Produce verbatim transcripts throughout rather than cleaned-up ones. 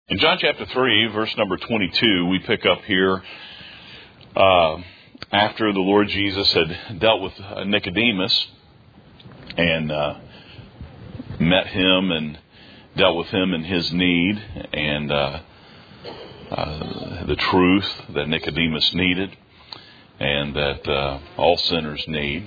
In John chapter three, verse number twenty-two, we pick up here uh, after the Lord Jesus had dealt with Nicodemus and uh, met him and dealt with him in his need and uh, uh, the truth that Nicodemus needed and that uh, all sinners need.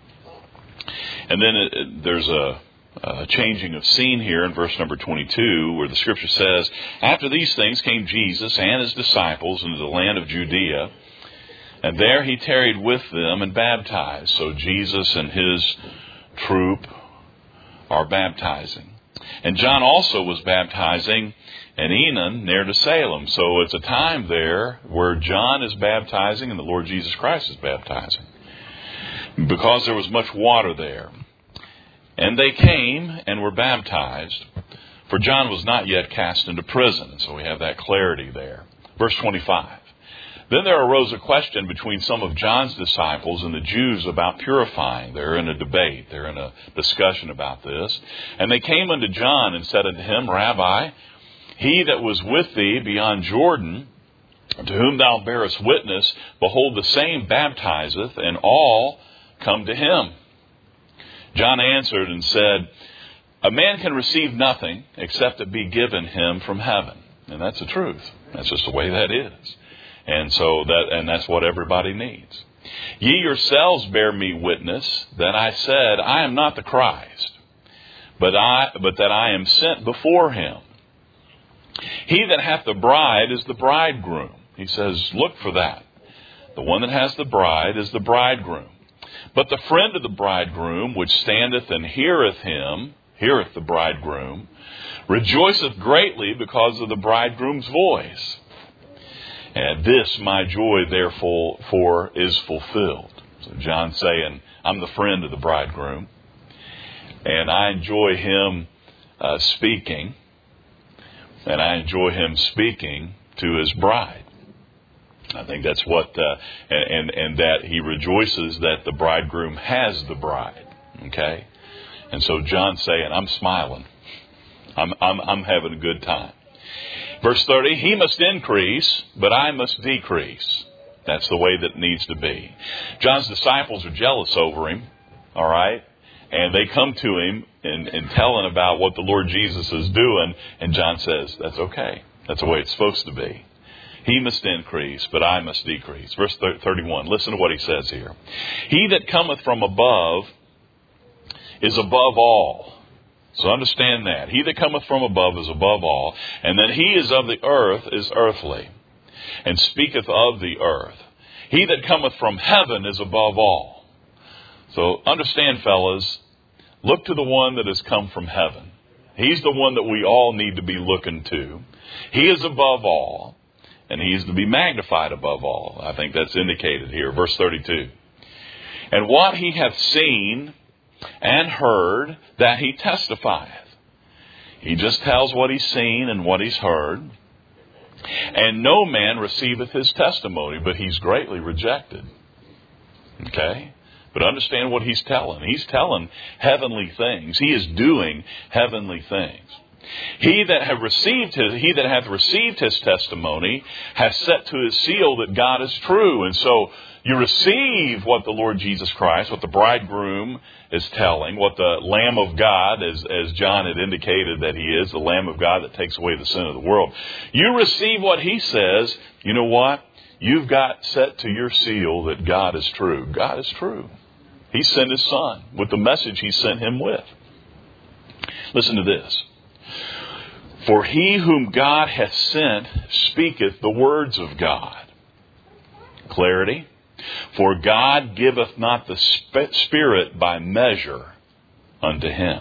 And then it, it, there's a Uh, changing of scene here in verse number twenty-two, where the scripture says, "After these things came Jesus and his disciples into the land of Judea, and there he tarried with them and baptized." So Jesus and his troop are baptizing. And John also was baptizing in Enon near to Salem. So it's a time there where John is baptizing and the Lord Jesus Christ is baptizing, because there was much water there. And they came and were baptized, for John was not yet cast into prison. So we have that clarity there. Verse twenty-five. Then there arose a question between some of John's disciples and the Jews about purifying. They're in a debate. They're in a discussion about this. And they came unto John and said unto him, "Rabbi, he that was with thee beyond Jordan, to whom thou bearest witness, behold, the same baptizeth, and all come to him." John answered and said, "A man can receive nothing except it be given him from heaven." And that's the truth. That's just the way that is. And so that, and that's what everybody needs. "Ye yourselves bear me witness that I said, I am not the Christ, but I, but that I am sent before him. He that hath the bride is the bridegroom." He says, look for that. The one that has the bride is the bridegroom. "But the friend of the bridegroom, which standeth and heareth him, heareth the bridegroom, rejoiceth greatly because of the bridegroom's voice. And this my joy therefore for is fulfilled." So John's saying, I'm the friend of the bridegroom, and I enjoy him uh, speaking, and I enjoy him speaking to his bride. I think that's what, uh, and, and that he rejoices that the bridegroom has the bride. Okay? And so John's saying, I'm smiling. I'm, I'm, I'm having a good time. Verse thirty, "He must increase, but I must decrease." That's the way that it needs to be. John's disciples are jealous over him. All right? And they come to him and, and tell him about what the Lord Jesus is doing. And John says, that's okay. That's the way it's supposed to be. He must increase, but I must decrease. Verse thirty-one, listen to what he says here. "He that cometh from above is above all." So understand that. He that cometh from above is above all. And that he is of the earth is earthly, and speaketh of the earth. He that cometh from heaven is above all. So understand, fellas, look to the one that has come from heaven. He's the one that we all need to be looking to. He is above all. And he is to be magnified above all. I think that's indicated here. Verse thirty-two. "And what he hath seen and heard, that he testifieth." He just tells what he's seen and what he's heard. "And no man receiveth his testimony, but he's greatly rejected." Okay? But understand what he's telling. He's telling heavenly things. He is doing heavenly things. He that hath received his, he that hath received his testimony hath set to his seal that God is true. And so you receive what the Lord Jesus Christ, what the bridegroom is telling, what the Lamb of God, as, as John had indicated that he is, the Lamb of God that takes away the sin of the world. You receive what he says. You know what? You've got set to your seal that God is true. God is true. He sent his son with the message he sent him with. Listen to this. "For he whom God hath sent speaketh the words of God." Clarity. "For God giveth not the Spirit by measure unto him.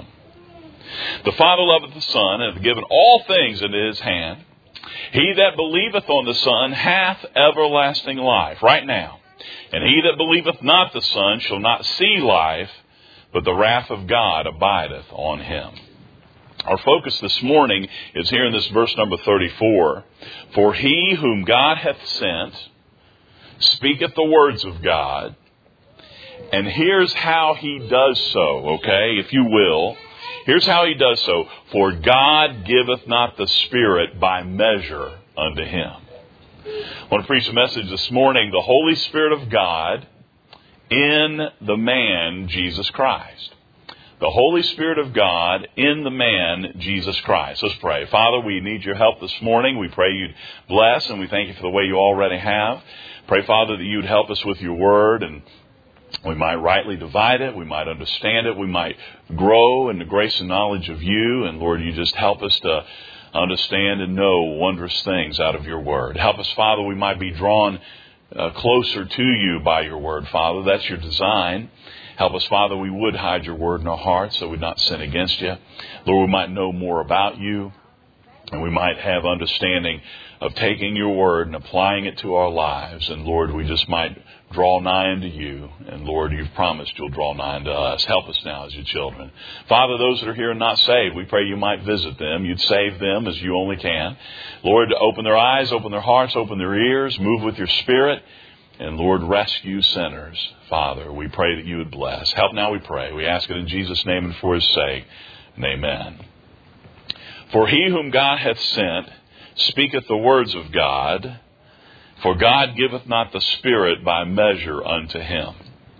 The Father loveth the Son, and hath given all things into his hand. He that believeth on the Son hath everlasting life." Right now. "And he that believeth not the Son shall not see life, but the wrath of God abideth on him." Our focus this morning is here in this verse number thirty-four. "For he whom God hath sent speaketh the words of God." And here's how he does so, okay, if you will. Here's how he does so. For God giveth not the Spirit by measure unto him. I want to preach a message this morning. The Holy Spirit of God in the man, Jesus Christ. The Holy Spirit of God in the man, Jesus Christ. Let's pray. Father, we need your help this morning. We pray you'd bless, and we thank you for the way you already have. Pray, Father, that you'd help us with your word, and we might rightly divide it. We might understand it. We might grow in the grace and knowledge of you. And Lord, you just help us to understand and know wondrous things out of your word. Help us, Father, we might be drawn uh, closer to you by your word, Father. That's your design. Help us, Father, we would hide your word in our hearts so we'd not sin against you. Lord, we might know more about you, and we might have understanding of taking your word and applying it to our lives. And Lord, we just might draw nigh unto you. And Lord, you've promised you'll draw nigh unto us. Help us now as your children. Father, those that are here and not saved, we pray you might visit them. You'd save them as you only can. Lord, open their eyes, open their hearts, open their ears, move with your Spirit. And Lord, rescue sinners. Father, we pray that you would bless. Help now, we pray. We ask it in Jesus' name and for his sake. And amen. For he whom God hath sent speaketh the words of God, for God giveth not the Spirit by measure unto him.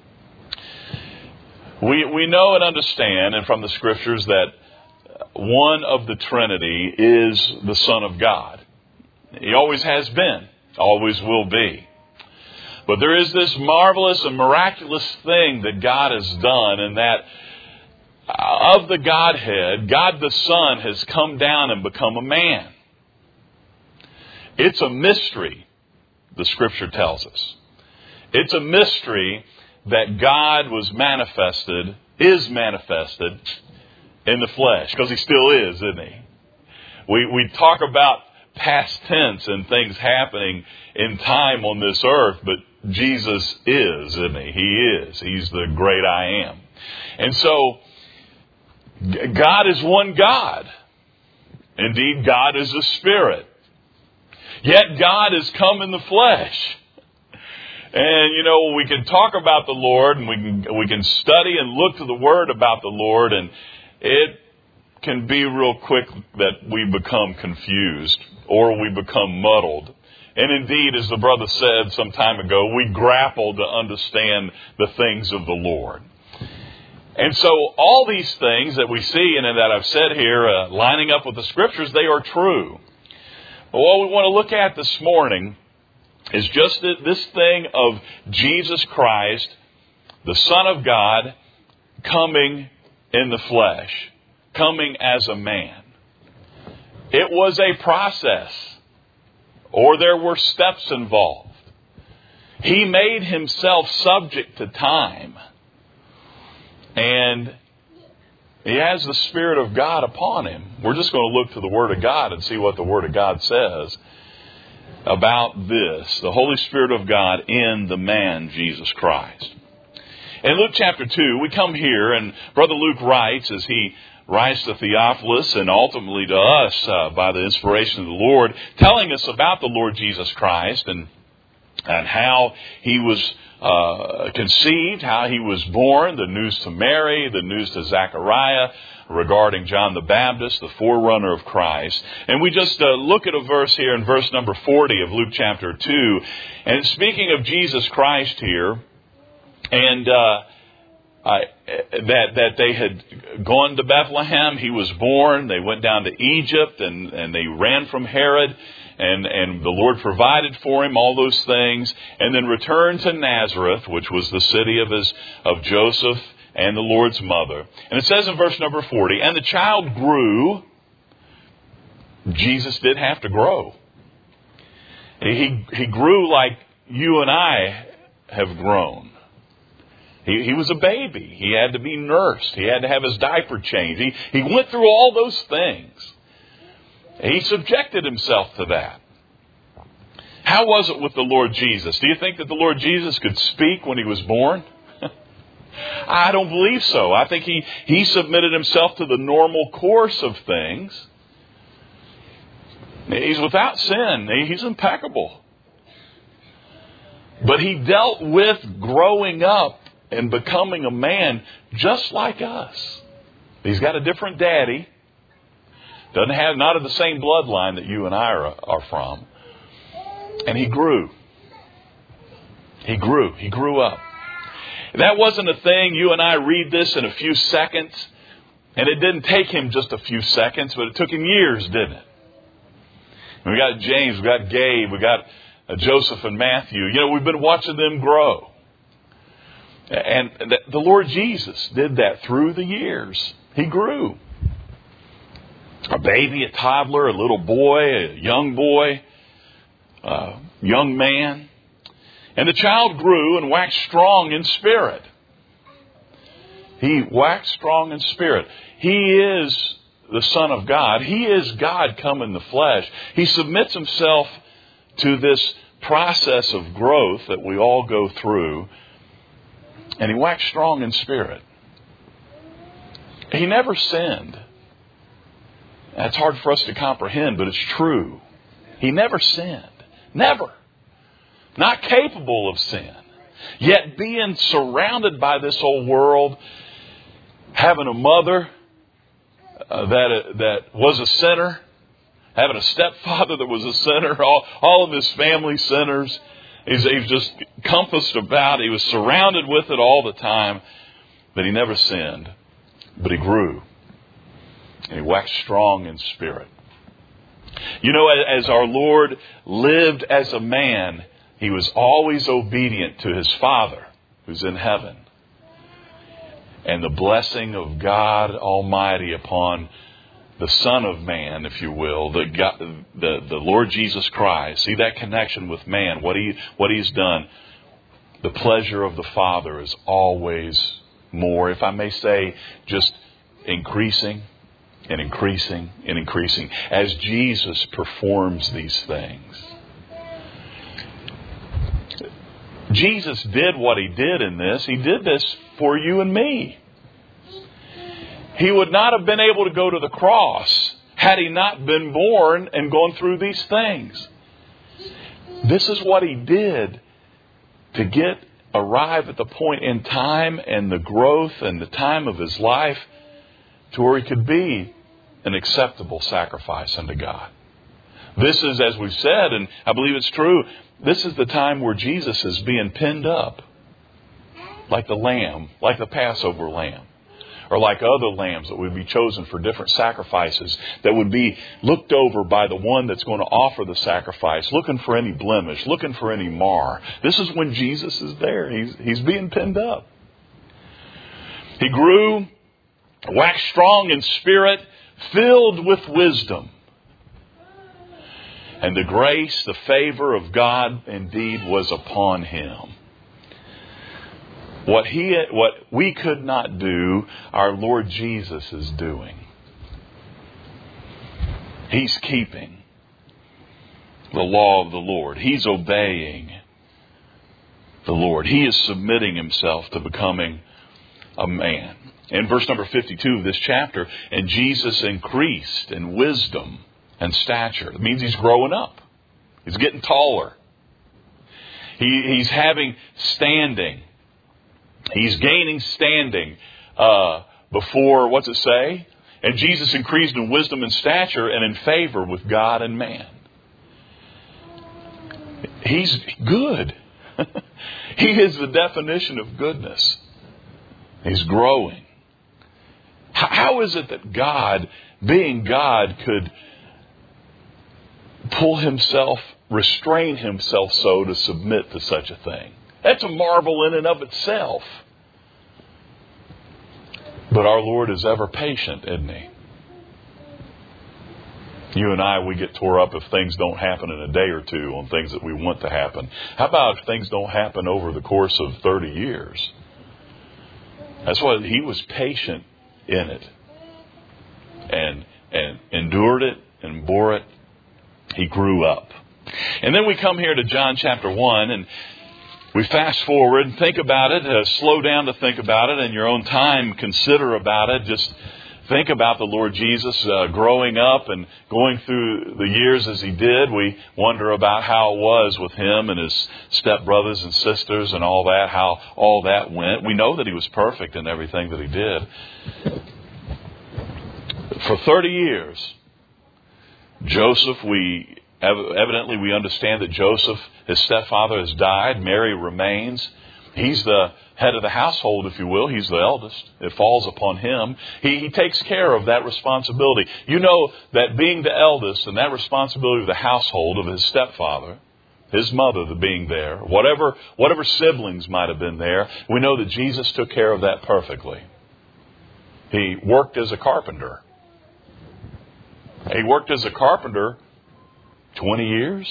We we know and understand, and from the Scriptures, that one of the Trinity is the Son of God. He always has been, always will be. But there is this marvelous and miraculous thing that God has done, and that of the Godhead, God the Son has come down and become a man. It's a mystery, the Scripture tells us. It's a mystery that God was manifested, is manifested in the flesh, because he still is, isn't he? We, we talk about past tense and things happening in time on this earth, but Jesus is, isn't he? He is. He's the great I am. And so, God is one God. Indeed, God is a spirit. Yet God has come in the flesh. And, you know, we can talk about the Lord, and we can, we can study and look to the Word about the Lord, and it can be real quick that we become confused or we become muddled. And indeed, as the brother said some time ago, we grapple to understand the things of the Lord. And so all these things that we see and that I've said here, uh, lining up with the Scriptures, they are true. But what we want to look at this morning is just this thing of Jesus Christ, the Son of God, coming in the flesh, coming as a man. It was a process, or there were steps involved. He made himself subject to time. And he has the Spirit of God upon him. We're just going to look to the Word of God and see what the Word of God says about this. The Holy Spirit of God in the man, Jesus Christ. In Luke chapter two, we come here, and Brother Luke writes, as he writes to Theophilus and ultimately to us uh, by the inspiration of the Lord, telling us about the Lord Jesus Christ and and how he was uh, conceived, how he was born, the news to Mary, the news to Zechariah regarding John the Baptist, the forerunner of Christ. And we just uh, look at a verse here in verse number forty of Luke chapter two. And speaking of Jesus Christ here, and uh, I, that that they had gone to Bethlehem, he was born, they went down to Egypt, and, and they ran from Herod. And, and the Lord provided for him all those things, and then returned to Nazareth, which was the city of his, of Joseph and the Lord's mother. And it says in verse number forty, and the child grew. Jesus did have to grow. He, he grew like you and I have grown. He, he was a baby. He had to be nursed. He had to have his diaper changed. He, he went through all those things. He subjected himself to that. How was it with the Lord Jesus? Do you think that the Lord Jesus could speak when he was born? I don't believe so. I think he, he submitted himself to the normal course of things. He's without sin. He's impeccable. But he dealt with growing up and becoming a man just like us. He's got a different daddy. Doesn't have, not of the same bloodline that you and I are, are from. And he grew. He grew. He grew up. That wasn't a thing. You and I read this in a few seconds. And it didn't take him just a few seconds, but it took him years, didn't it? And we got James, we got Gabe, we got uh, Joseph and Matthew. You know, we've been watching them grow. And the, the Lord Jesus did that through the years. He grew. A baby, a toddler, a little boy, a young boy, a young man. And the child grew and waxed strong in spirit. He waxed strong in spirit. He is the Son of God. He is God come in the flesh. He submits himself to this process of growth that we all go through. And he waxed strong in spirit. He never sinned. That's hard for us to comprehend, but it's true. He never sinned. Never. Not capable of sin. Yet being surrounded by this whole world, having a mother uh, that uh, that was a sinner, having a stepfather that was a sinner, all, all of his family sinners. He's, he's just compassed about. He was surrounded with it all the time, but he never sinned. But he grew. And he waxed strong in spirit. You know, as our Lord lived as a man, he was always obedient to his Father who's in heaven. And the blessing of God Almighty upon the Son of Man, if you will, the, God, the the Lord Jesus Christ. See that connection with man, what he what he's done. The pleasure of the Father is always more, if I may say, just increasing and increasing and increasing as Jesus performs these things. Jesus did what he did in this. He did this for you and me. He would not have been able to go to the cross had he not been born and gone through these things. This is what he did to get, arrive at the point in time and the growth and the time of his life to where he could be an acceptable sacrifice unto God. This is, as we've said, and I believe it's true, this is the time where Jesus is being pinned up like the lamb, like the Passover lamb, or like other lambs that would be chosen for different sacrifices that would be looked over by the one that's going to offer the sacrifice, looking for any blemish, looking for any mar. This is when Jesus is there. He's, he's being pinned up. He grew, waxed strong in spirit, filled with wisdom. And the grace, the favor of God indeed was upon him. What he, what we could not do, our Lord Jesus is doing. He's keeping the law of the Lord. He's obeying the Lord. He is submitting himself to becoming a man. In verse number fifty-two of this chapter, and Jesus increased in wisdom and stature. It means he's growing up. He's getting taller. He, he's having standing. He's gaining standing uh, before, what's it say? And Jesus increased in wisdom and stature and in favor with God and man. He's good. He is the definition of goodness. He's growing. How is it that God, being God, could pull himself, restrain himself so to submit to such a thing? That's a marvel in and of itself. But our Lord is ever patient, isn't he? You and I, we get tore up if things don't happen in a day or two on things that we want to happen. How about if things don't happen over the course of thirty years? That's why he was patient in it. And, and endured it and bore it. He grew up. And then we come here to John chapter one, and we fast forward and think about it, uh, slow down to think about it in your own time, consider about it. Just think about the Lord Jesus uh, growing up and going through the years as he did. We wonder about how it was with him and his stepbrothers and sisters and all that, how all that went. We know that he was perfect in everything that he did. For thirty years, Joseph, we evidently we understand that Joseph, his stepfather, has died. Mary remains. He's the head of the household, if you will. He's the eldest. It falls upon him. He, he takes care of that responsibility. You know that being the eldest and that responsibility of the household of his stepfather, his mother, the being there, whatever whatever siblings might have been there, we know that Jesus took care of that perfectly. He worked as a carpenter. He worked as a carpenter twenty years.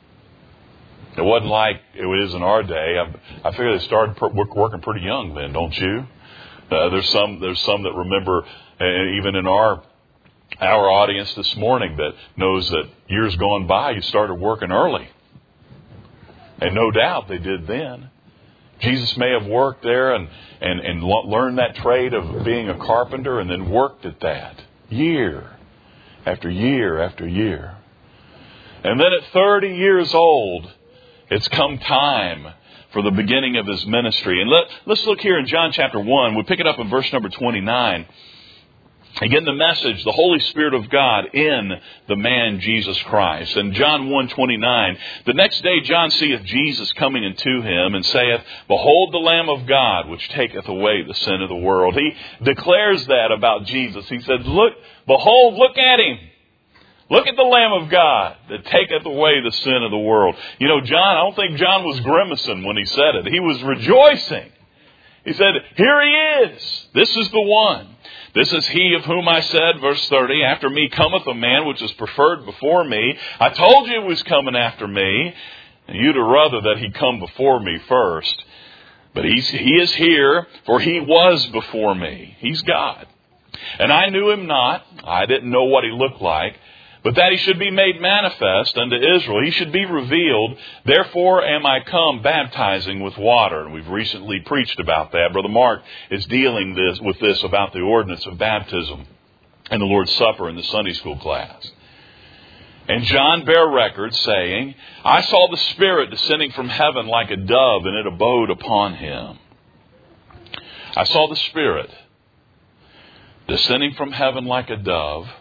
It wasn't like it is in our day. I, I figure they started per, working pretty young then, don't you? Uh, there's some there's some that remember, uh, even in our our audience this morning, that knows that years gone by, you started working early. And no doubt they did then. Jesus may have worked there and, and, and learned that trade of being a carpenter and then worked at that year after year after year. And then at thirty years old, it's come time for the beginning of his ministry. And let, let's look here in John chapter one. We pick it up in verse number twenty-nine. Again, the message, the Holy Spirit of God in the man Jesus Christ. And John one twenty-nine, the next day John seeth Jesus coming unto him, and saith, Behold the Lamb of God, which taketh away the sin of the world. He declares that about Jesus. He said, Look, behold, look at him. Look at the Lamb of God that taketh away the sin of the world. You know, John, I don't think John was grimacing when he said it. He was rejoicing. He said, Here he is. This is the one. This is he of whom I said, verse thirty, After me cometh a man which is preferred before me. I told you he was coming after me, and you'd rather that he come before me first. But he's, he is here, for he was before me. He's God. And I knew him not. I didn't know what he looked like. But that he should be made manifest unto Israel, he should be revealed. Therefore am I come baptizing with water. And we've recently preached about that. Brother Mark is dealing this with this about the ordinance of baptism and the Lord's Supper in the Sunday school class. And John bare record, saying, I saw the Spirit descending from heaven like a dove, and it abode upon him. I saw the Spirit descending from heaven like a dove,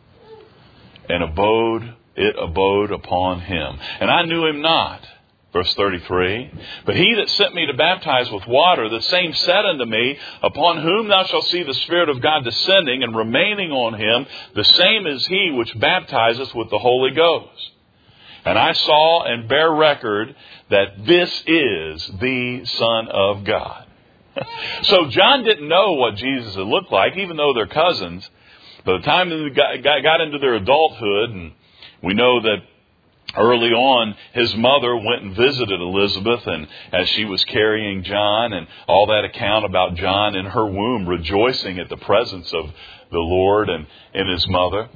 and abode, it abode upon him. And I knew him not. Verse thirty-three. But he that sent me to baptize with water, the same said unto me, Upon whom thou shalt see the Spirit of God descending and remaining on him, the same is he which baptizeth with the Holy Ghost. And I saw and bear record that this is the Son of God. So John didn't know what Jesus had looked like, even though they're cousins. By the time they got, got into their adulthood, and we know that early on his mother went and visited Elizabeth, and as she was carrying John, and all that account about John in her womb rejoicing at the presence of the Lord and in his mother.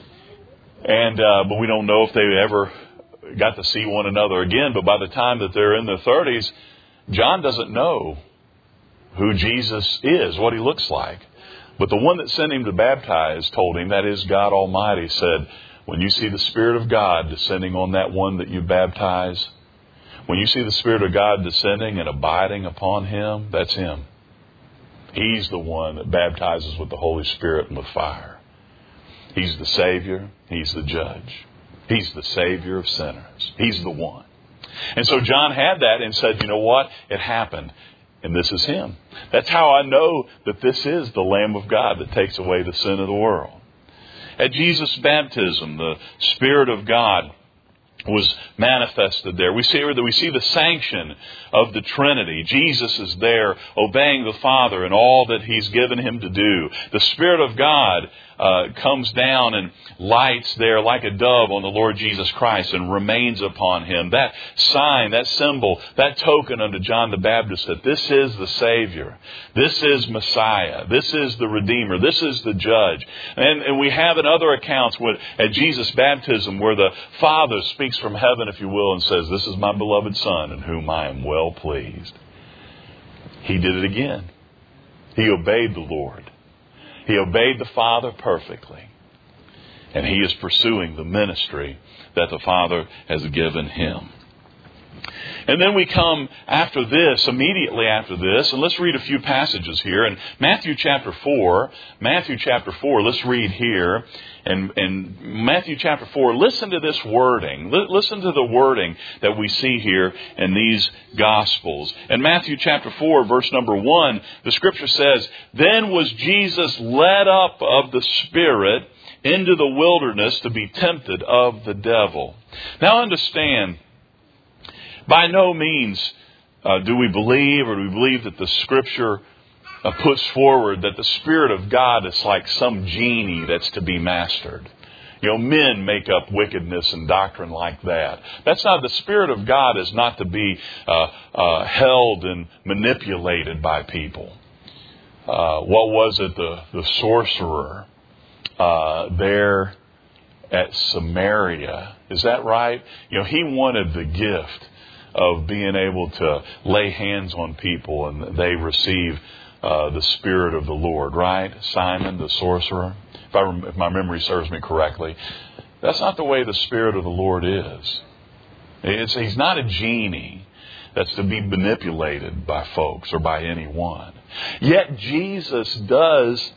And uh, but we don't know if they ever got to see one another again. But by the time that they're in their thirties, John doesn't know who Jesus is, what he looks like. But the one that sent him to baptize told him, that is God Almighty, said, when you see the Spirit of God descending on that one that you baptize, when you see the Spirit of God descending and abiding upon him, that's him. He's the one that baptizes with the Holy Spirit and with fire. He's the Savior. He's the Judge. He's the Savior of sinners. He's the one. And so John had that and said, you know what? It happened. And this is him. That's how I know that this is the Lamb of God that takes away the sin of the world. At Jesus' baptism, the Spirit of God was manifested there. We see that we see the sanction of the Trinity. Jesus is there obeying the Father in all that he's given him to do. The Spirit of God uh, comes down and lights there like a dove on the Lord Jesus Christ and remains upon him. That sign, that symbol, that token unto John the Baptist that this is the Savior. This is Messiah. This is the Redeemer. This is the Judge. And, and we have in other accounts when, at Jesus' baptism where the Father speaks from heaven, if you will, and says, this is my beloved Son in whom I am well pleased. He did it again. He obeyed the Lord. He obeyed the Father perfectly. And he is pursuing the ministry that the Father has given him. And then we come after this, immediately after this, and let's read a few passages here. In Matthew chapter four, Matthew chapter four, let's read here. And in Matthew chapter four, listen to this wording. L- listen to the wording that we see here in these Gospels. In Matthew chapter four, verse number one, the Scripture says, "Then was Jesus led up of the Spirit into the wilderness to be tempted of the devil." Now understand, by no means uh, do we believe or do we believe that the Scripture uh, puts forward that the Spirit of God is like some genie that's to be mastered. You know, men make up wickedness and doctrine like that. That's not, the Spirit of God is not to be uh, uh, held and manipulated by people. Uh, what was it, the, the sorcerer uh, there at Samaria? Is that right? You know, he wanted the gift of being able to lay hands on people and they receive uh, the Spirit of the Lord, right? Simon, the sorcerer, if, I rem- if my memory serves me correctly. That's not the way the Spirit of the Lord is. It's, he's not a genie that's to be manipulated by folks or by anyone. Yet Jesus does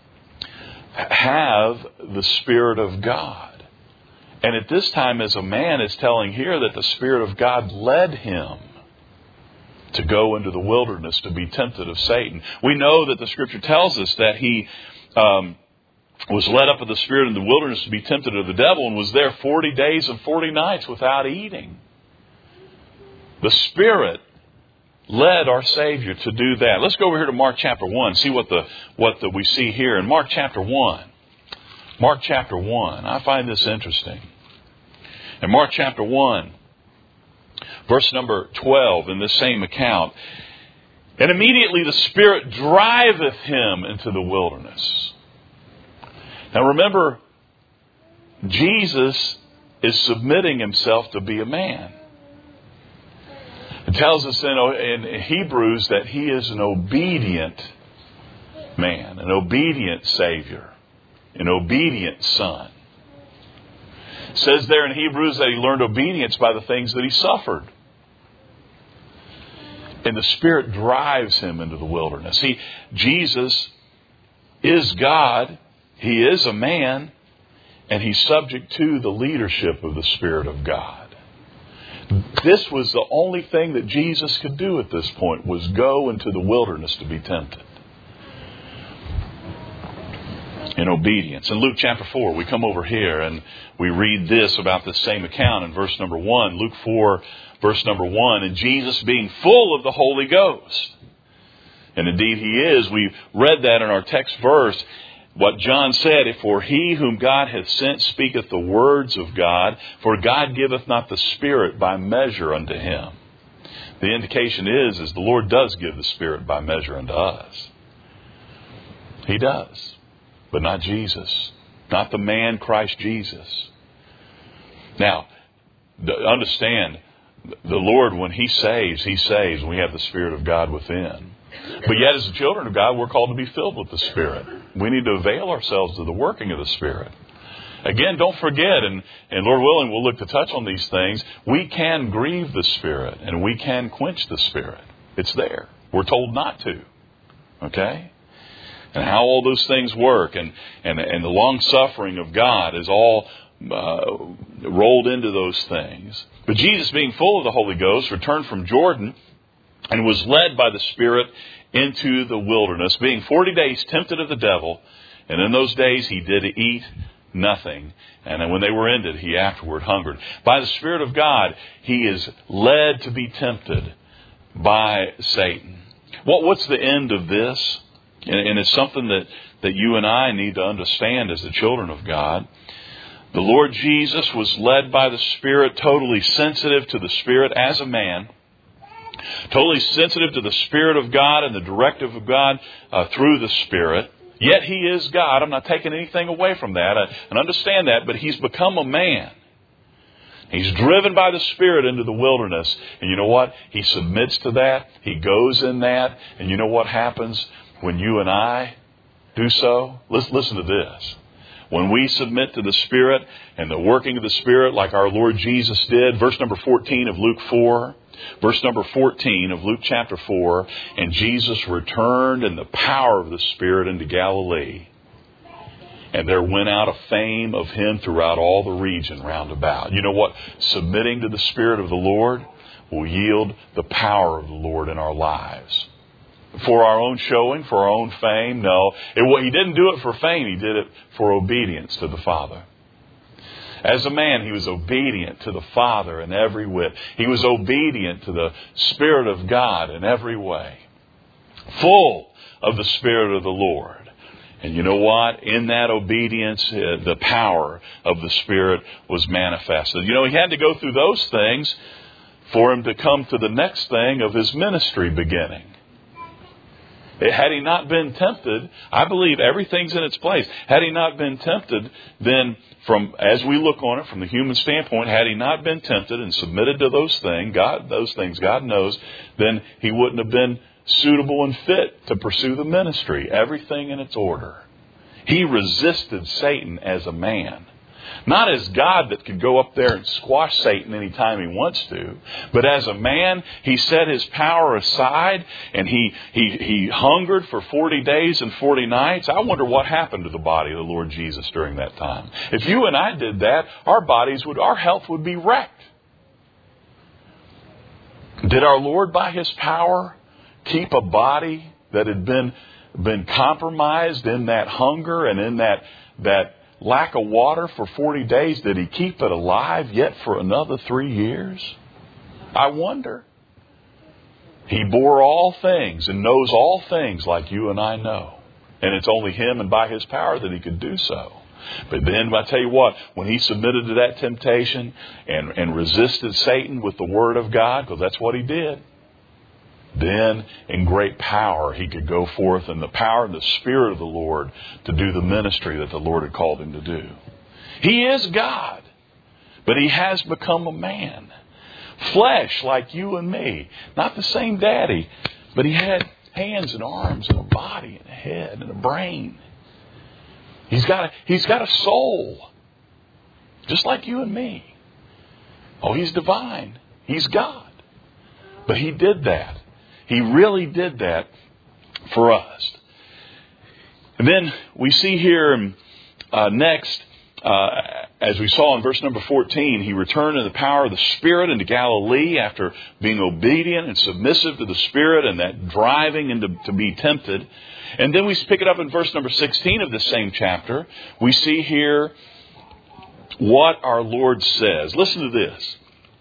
have the Spirit of God. And at this time, as a man, is telling here that the Spirit of God led him to go into the wilderness to be tempted of Satan. We know that the Scripture tells us that he um, was led up of the Spirit in the wilderness to be tempted of the devil and was there forty days and forty nights without eating. The Spirit led our Savior to do that. Let's go over here to Mark chapter one, see what the what the, we see here in Mark chapter one. Mark chapter one. I find this interesting. In Mark chapter one, verse number twelve, in this same account, "And immediately the Spirit driveth him into the wilderness." Now remember, Jesus is submitting himself to be a man. It tells us in, in Hebrews that he is an obedient man, an obedient Savior, an obedient Son. It says there in Hebrews that he learned obedience by the things that he suffered. And the Spirit drives him into the wilderness. See, Jesus is God. He is a man. And he's subject to the leadership of the Spirit of God. This was the only thing that Jesus could do at this point, was go into the wilderness to be tempted. In obedience. In Luke chapter four, we come over here and we read this about this same account in verse number one. Luke four, verse number one. "And Jesus being full of the Holy Ghost." And indeed he is. We read that in our text verse. What John said, "For he whom God hath sent speaketh the words of God, for God giveth not the Spirit by measure unto him." The indication is, is the Lord does give the Spirit by measure unto us. He does. But not Jesus. Not the man Christ Jesus. Now, understand, the Lord, when he saves, he saves. We have the Spirit of God within. But yet, as the children of God, we're called to be filled with the Spirit. We need to avail ourselves of the working of the Spirit. Again, don't forget, and, and Lord willing, we'll look to touch on these things. We can grieve the Spirit, and we can quench the Spirit. It's there. We're told not to. Okay? And how all those things work, and, and, and the long-suffering of God is all uh, rolled into those things. But Jesus, being full of the Holy Ghost, returned from Jordan and was led by the Spirit into the wilderness, being forty days tempted of the devil. And in those days he did eat nothing. And then when they were ended, he afterward hungered. By the Spirit of God, he is led to be tempted by Satan. What, what's the end of this? And, and it's something that, that you and I need to understand as the children of God. The Lord Jesus was led by the Spirit, totally sensitive to the Spirit as a man. Totally sensitive to the Spirit of God and the directive of God uh, through the Spirit. Yet he is God. I'm not taking anything away from that. I, and understand that. But he's become a man. He's driven by the Spirit into the wilderness. And you know what? He submits to that. He goes in that. And you know what happens when you and I do so? Listen, listen to this. When we submit to the Spirit and the working of the Spirit like our Lord Jesus did, verse number fourteen of Luke four, verse number fourteen of Luke chapter four, and Jesus returned in the power of the Spirit into Galilee. And there went out a fame of him throughout all the region round about. You know what? Submitting to the Spirit of the Lord will yield the power of the Lord in our lives. For our own showing, for our own fame? No. It, well, he didn't do it for fame. He did it for obedience to the Father. As a man, he was obedient to the Father in every whit. He was obedient to the Spirit of God in every way. Full of the Spirit of the Lord. And you know what? In that obedience, uh, the power of the Spirit was manifested. You know, he had to go through those things for him to come to the next thing of his ministry beginning. Had he not been tempted, I believe everything's in its place. Had he not been tempted, then from as we look on it from the human standpoint, had he not been tempted and submitted to those things, God, those things God knows, then he wouldn't have been suitable and fit to pursue the ministry. Everything in its order. He resisted Satan as a man. Not as God that could go up there and squash Satan anytime he wants to. But as a man, he set his power aside and he, he, he hungered for forty days and forty nights. I wonder what happened to the body of the Lord Jesus during that time. If you and I did that, our bodies would, our health would be wrecked. Did our Lord by his power keep a body that had been, been compromised in that hunger and in that, that lack of water for forty days? Did he keep it alive yet for another three years? I wonder. He bore all things and knows all things like you and I know. And it's only him and by his power that he could do so. But then I tell you what, when he submitted to that temptation and, and resisted Satan with the word of God, because that's what he did, then in great power he could go forth in the power and the Spirit of the Lord to do the ministry that the Lord had called him to do. He is God, but he has become a man. Flesh like you and me. Not the same daddy, but he had hands and arms and a body and a head and a brain. He's got a, he's got a soul, just like you and me. Oh, he's divine. He's God. But he did that. He really did that for us. And then we see here uh, next, uh, as we saw in verse number fourteen, he returned in the power of the Spirit into Galilee after being obedient and submissive to the Spirit and that driving into to be tempted. And then we pick it up in verse number sixteen of this same chapter. We see here what our Lord says. Listen to this.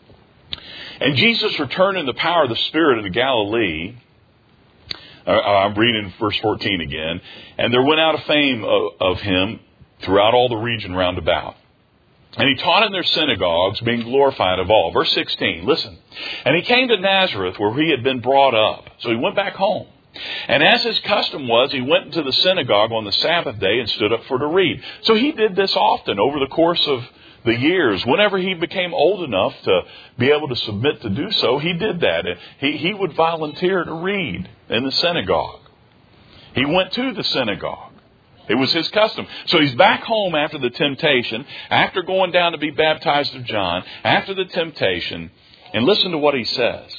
And Jesus returned in the power of the Spirit into Galilee. Uh, I'm reading verse fourteen again. And there went out a fame of, of him throughout all the region round about. And he taught in their synagogues, being glorified of all. Verse sixteen, listen. And he came to Nazareth, where he had been brought up. So he went back home. And as his custom was, he went into the synagogue on the Sabbath day and stood up for to read. So he did this often over the course of the years. Whenever he became old enough to be able to submit to do so, he did that. He, he would volunteer to read in the synagogue. He went to the synagogue. It was his custom. So he's back home after the temptation, after going down to be baptized of John, after the temptation. And listen to what he says.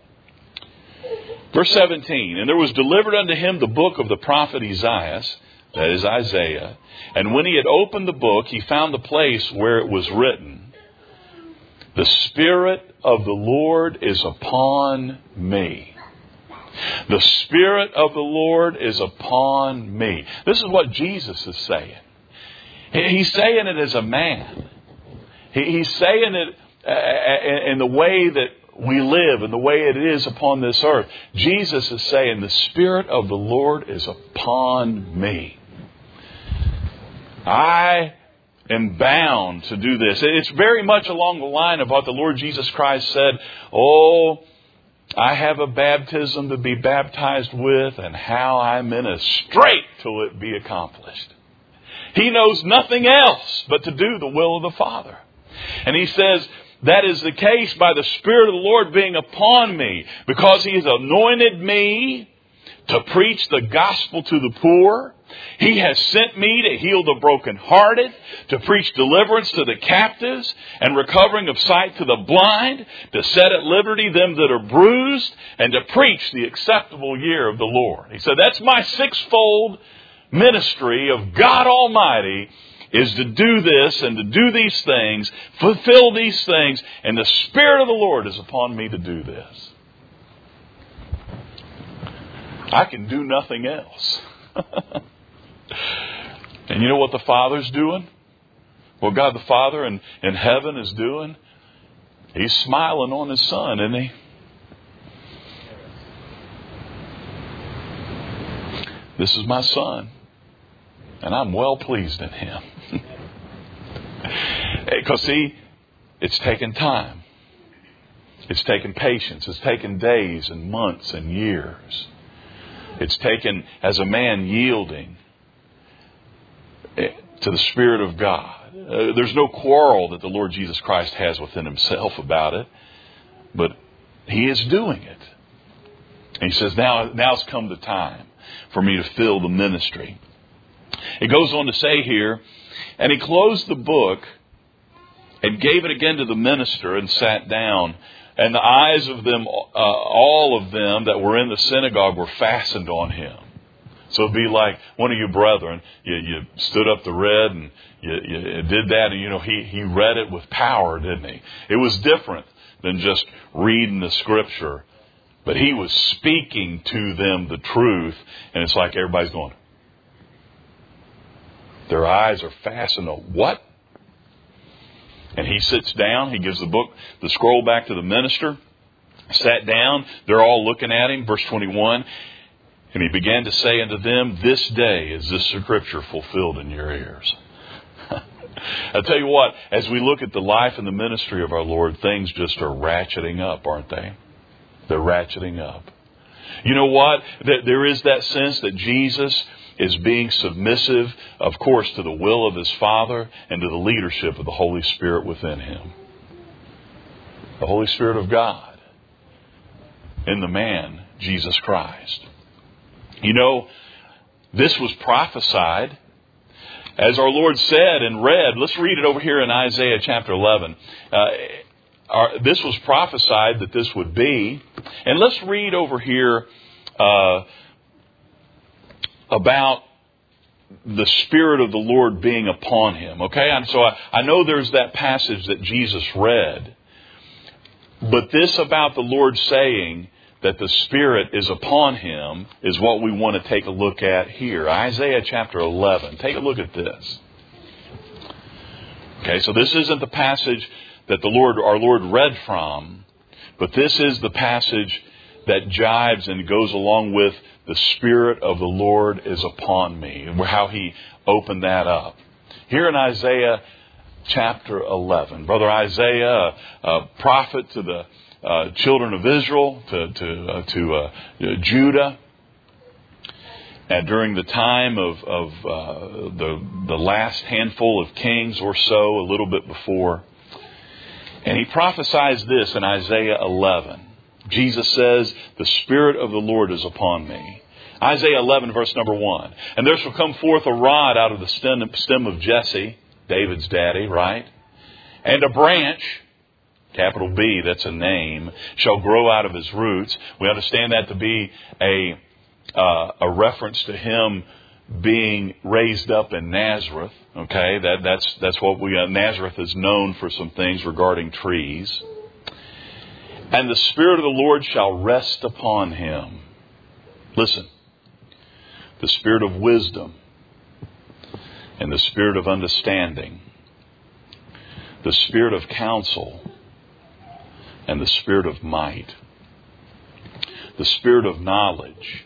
Verse seventeen, and there was delivered unto him the book of the prophet Isaiah, that is Isaiah. And when he had opened the book, he found the place where it was written, the Spirit of the Lord is upon me. The Spirit of the Lord is upon me. This is what Jesus is saying. He's saying it as a man. He's saying it in the way that we live and the way it is upon this earth. Jesus is saying, the Spirit of the Lord is upon me. I am bound to do this. It's very much along the line of what the Lord Jesus Christ said. Oh, I have a baptism to be baptized with, and how I'm in a strait till it be accomplished. He knows nothing else but to do the will of the Father. And he says, that is the case by the Spirit of the Lord being upon me, because he has anointed me to preach the gospel to the poor. He has sent me to heal the brokenhearted, to preach deliverance to the captives, and recovering of sight to the blind, to set at liberty them that are bruised, and to preach the acceptable year of the Lord. He said, that's my sixfold ministry of God Almighty, is to do this and to do these things, fulfill these things, and the Spirit of the Lord is upon me to do this. I can do nothing else. And you know what the Father's doing? What God the Father in, in heaven is doing? He's smiling on His Son, isn't He? This is my Son, and I'm well pleased in Him. Because see, it's taken time. It's taken patience. It's taken days and months and years. It's taken as a man yielding to the Spirit of God. Uh, there's no quarrel that the Lord Jesus Christ has within Himself about it, but He is doing it. And He says, now, now's come the time for me to fill the ministry. It goes on to say here, and He closed the book and gave it again to the minister and sat down. And the eyes of them, uh, all of them that were in the synagogue, were fastened on Him. So it'd be like one of you brethren, you, you stood up to read and you, you did that, and you know he he read it with power, didn't he? It was different than just reading the Scripture, but he was speaking to them the truth, and it's like everybody's going. Their eyes are fastened on what? And he sits down. He gives the book, the scroll back to the minister. Sat down. They're all looking at him. Verse twenty-one. And he began to say unto them, this day is this Scripture fulfilled in your ears. I'll tell you what, as we look at the life and the ministry of our Lord, things just are ratcheting up, aren't they? They're ratcheting up. You know what? There is that sense that Jesus is being submissive, of course, to the will of His Father and to the leadership of the Holy Spirit within Him. The Holy Spirit of God in the man, Jesus Christ. You know, this was prophesied, as our Lord said and read. Let's read it over here in Isaiah chapter eleven. Uh, our, this was prophesied that this would be. And let's read over here uh, about the Spirit of the Lord being upon Him. Okay, and so I, I know there's that passage that Jesus read. But this about the Lord saying that the Spirit is upon Him is what we want to take a look at here. Isaiah chapter eleven. Take a look at this. Okay, so this isn't the passage that the Lord, our Lord read from, but this is the passage that jives and goes along with the Spirit of the Lord is upon me, and how He opened that up. Here in Isaiah chapter eleven, Brother Isaiah, a prophet to the uh, children of Israel, to to, uh, to uh, Judah, and during the time of, of uh, the the last handful of kings or so, a little bit before, and he prophesies this in Isaiah eleven. Jesus says, the Spirit of the Lord is upon me. Isaiah eleven, verse number one. And there shall come forth a rod out of the stem, stem of Jesse, David's daddy, right? And a branch, capital B, that's a name, shall grow out of his roots. We understand that to be a, uh, a reference to Him being raised up in Nazareth. Okay, that, that's, that's what we, uh, Nazareth is known for some things regarding trees. And the Spirit of the Lord shall rest upon Him. Listen. The Spirit of wisdom and the Spirit of understanding. The Spirit of counsel and the Spirit of might. The Spirit of knowledge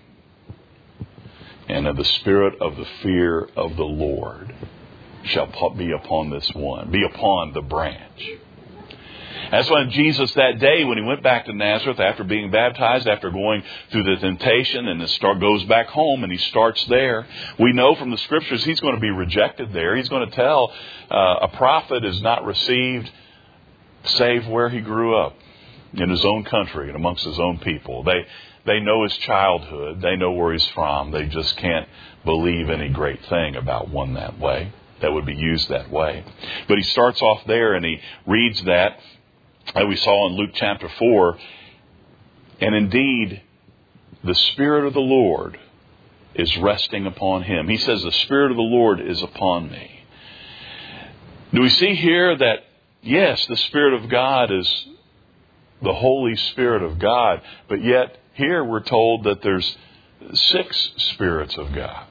and of the Spirit of the fear of the Lord shall be upon this one, be upon the branch. That's why Jesus that day, when He went back to Nazareth after being baptized, after going through the temptation, and start goes back home and He starts there. We know from the Scriptures He's going to be rejected there. He's going to tell uh, a prophet is not received save where he grew up. in his own country and amongst his own people. They they know his childhood. They know where he's from. They just can't believe any great thing about one that way, that would be used that way. But he starts off there and he reads that, that we saw in Luke chapter four. And indeed, the Spirit of the Lord is resting upon him. He says, the Spirit of the Lord is upon me. Do we see here that, yes, the Spirit of God is the Holy Spirit of God, but yet here we're told that there's six spirits of God.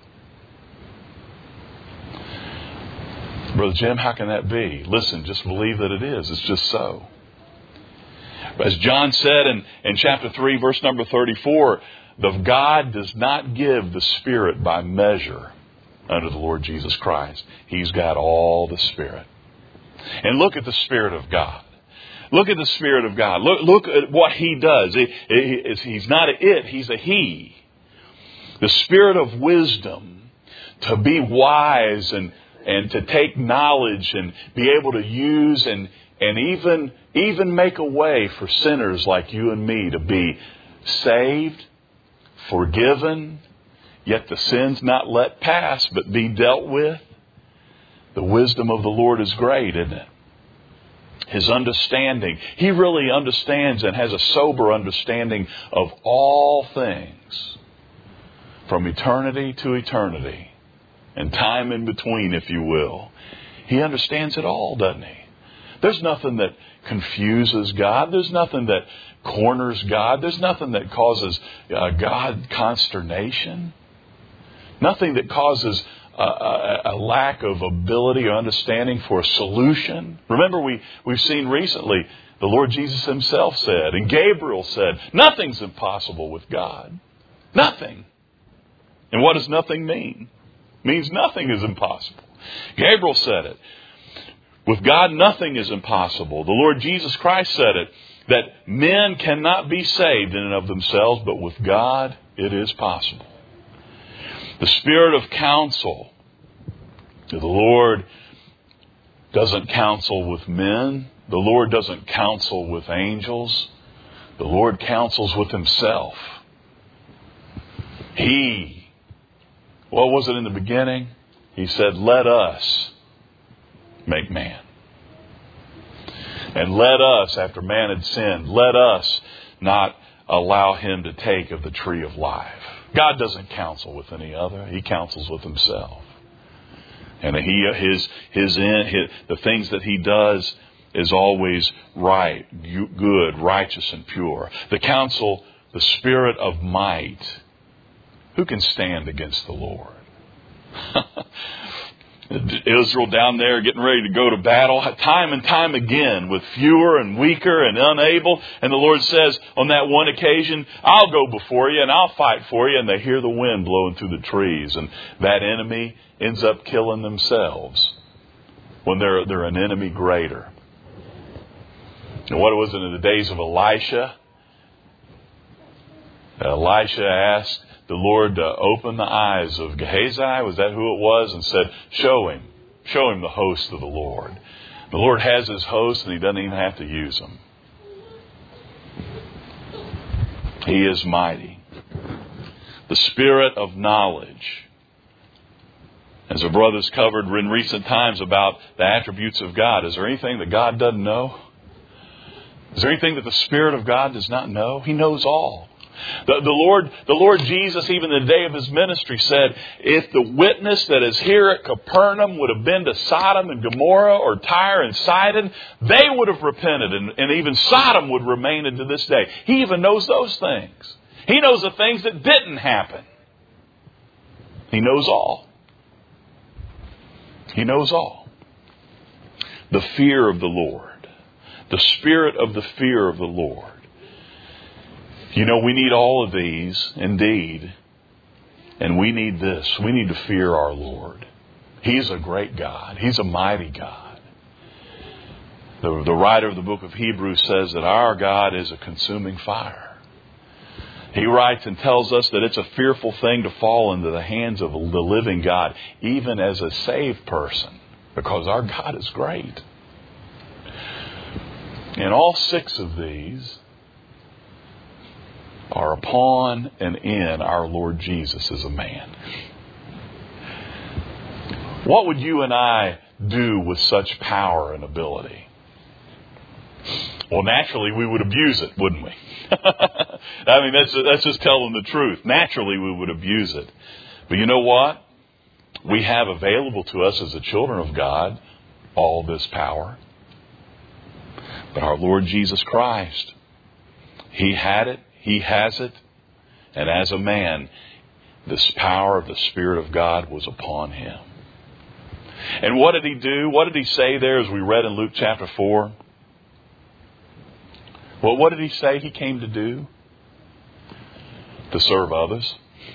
Brother Jim, how can that be? Listen, just believe that it is. It's just so. As John said in, in chapter three, verse number thirty-four, the God does not give the Spirit by measure unto the Lord Jesus Christ. He's got all the Spirit. And look at the Spirit of God. Look at the Spirit of God. Look, look at what He does. He, he, he's not a it, He's a He. The Spirit of wisdom, to be wise and, and to take knowledge and be able to use and, and even, even make a way for sinners like you and me to be saved, forgiven, yet the sins not let pass but be dealt with. The wisdom of the Lord is great, isn't it? His understanding. He really understands and has a sober understanding of all things. From eternity to eternity. And time in between, if you will. He understands it all, doesn't he? There's nothing that confuses God. There's nothing that corners God. There's nothing that causes uh, God consternation. Nothing that causes a, a, a lack of ability or understanding for a solution. Remember, we, we've seen recently, the Lord Jesus Himself said, and Gabriel said, nothing's impossible with God. Nothing. And what does nothing mean? It means nothing is impossible. Gabriel said it. With God, nothing is impossible. The Lord Jesus Christ said it, that men cannot be saved in and of themselves, but with God, it is possible. The Spirit of counsel. The Lord doesn't counsel with men. The Lord doesn't counsel with angels. The Lord counsels with Himself. He, what was it in the beginning? He said, let us make man. And let us, after man had sinned, let us not allow him to take of the tree of life. God doesn't counsel with any other. He counsels with Himself. And he, his, his, his, the things that He does is always right, good, righteous, and pure. The counsel, the Spirit of might. Who can stand against the Lord? Israel down there getting ready to go to battle time and time again with fewer and weaker and unable. And the Lord says on that one occasion, I'll go before you and I'll fight for you. And they hear the wind blowing through the trees. And that enemy ends up killing themselves when they're, they're an enemy greater. And what was it in the days of Elisha? Elisha asked the Lord to open the eyes of Gehazi, was that who it was? And said, show him. Show him the host of the Lord. The Lord has His host and He doesn't even have to use them. He is mighty. The Spirit of knowledge. As our brothers covered in recent times about the attributes of God, is there anything that God doesn't know? Is there anything that the Spirit of God does not know? He knows all. The, the Lord, the Lord Jesus, even in the day of His ministry, said, if the witness that is here at Capernaum would have been to Sodom and Gomorrah or Tyre and Sidon, they would have repented, and, and even Sodom would remain into this day. He even knows those things. He knows the things that didn't happen. He knows all. He knows all. The fear of the Lord. The spirit of the fear of the Lord. You know, we need all of these, indeed. And we need this. We need to fear our Lord. He's a great God. He's a mighty God. The, the writer of the book of Hebrews says that our God is a consuming fire. He writes and tells us that it's a fearful thing to fall into the hands of the living God, even as a saved person, because our God is great. And all six of these are upon and in our Lord Jesus as a man. What would you and I do with such power and ability? Well, naturally, we would abuse it, wouldn't we? I mean, that's, that's just telling the truth. Naturally, we would abuse it. But you know what? We have available to us as the children of God all this power. But our Lord Jesus Christ, He had it, He has it, and as a man, this power of the Spirit of God was upon Him. And what did He do? What did He say there as we read in Luke chapter four? Well, what did He say He came to do? To serve others.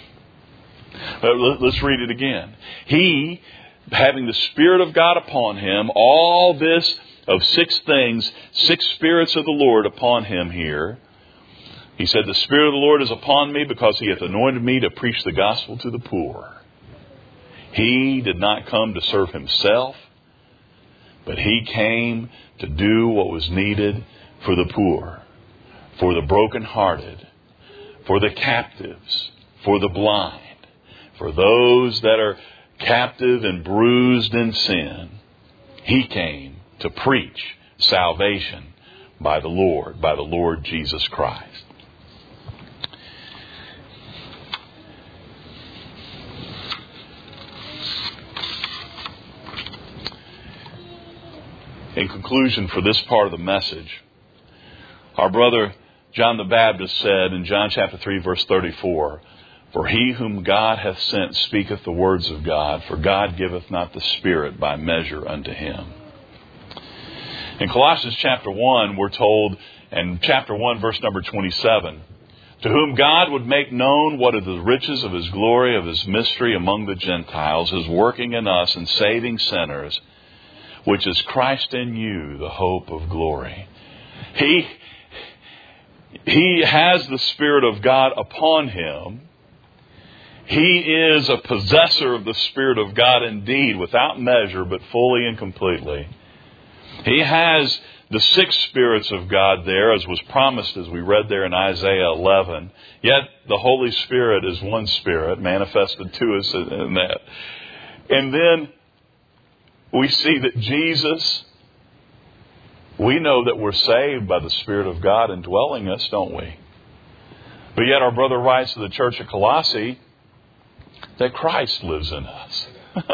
Let's read it again. He, having the Spirit of God upon Him, all this of six things, six spirits of the Lord upon Him here. He said, the Spirit of the Lord is upon me because He hath anointed me to preach the gospel to the poor. He did not come to serve Himself, but He came to do what was needed for the poor, for the brokenhearted, for the captives, for the blind, for those that are captive and bruised in sin. He came to preach salvation by the Lord, by the Lord Jesus Christ. In conclusion for this part of the message, our brother John the Baptist said in John chapter three, verse thirty-four, for he whom God hath sent speaketh the words of God, for God giveth not the Spirit by measure unto him. In Colossians chapter one, we're told, in chapter one, verse number twenty-seven, to whom God would make known what are the riches of His glory, of His mystery among the Gentiles, His working in us and saving sinners, which is Christ in you, the hope of glory. He, he has the Spirit of God upon Him. He is a possessor of the Spirit of God indeed, without measure, but fully and completely. He has the six spirits of God there, as was promised as we read there in Isaiah eleven. Yet the Holy Spirit is one Spirit manifested to us in that. And then we see that Jesus, we know that we're saved by the Spirit of God indwelling us, don't we? But yet our brother writes to the church of Colossae that Christ lives in us.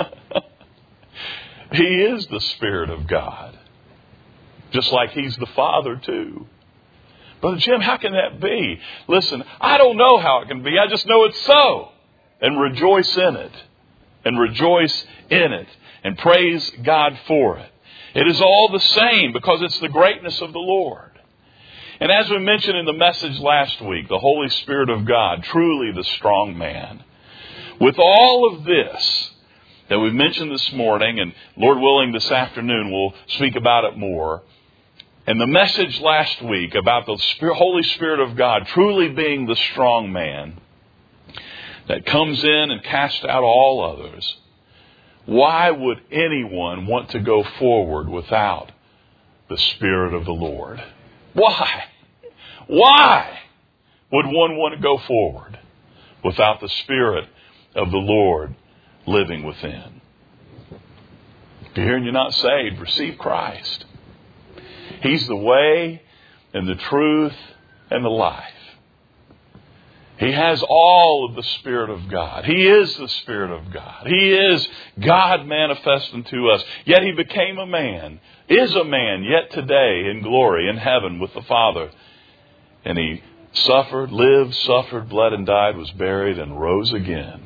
He is the Spirit of God. Just like He's the Father too. Brother Jim, how can that be? Listen, I don't know how it can be. I just know it's so. And rejoice in it. And rejoice in it. And praise God for it. It is all the same because it's the greatness of the Lord. And as we mentioned in the message last week, the Holy Spirit of God, truly the strong man. With all of this that we mentioned this morning, and Lord willing this afternoon we'll speak about it more, and the message last week about the Holy Spirit of God truly being the strong man that comes in and casts out all others, why would anyone want to go forward without the Spirit of the Lord? Why? Why would one want to go forward without the Spirit of the Lord living within? If you're here and you're not saved, receive Christ. He's the way and the truth and the life. He has all of the Spirit of God. He is the Spirit of God. He is God manifest unto us. Yet He became a man, is a man yet today in glory in heaven with the Father. And He suffered, lived, suffered, bled and died, was buried and rose again,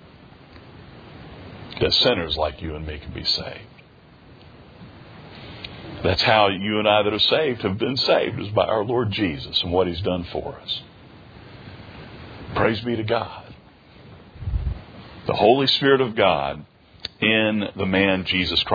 that sinners like you and me can be saved. That's how you and I that are saved have been saved, is by our Lord Jesus and what He's done for us. Praise be to God. The Holy Spirit of God in the man Jesus Christ.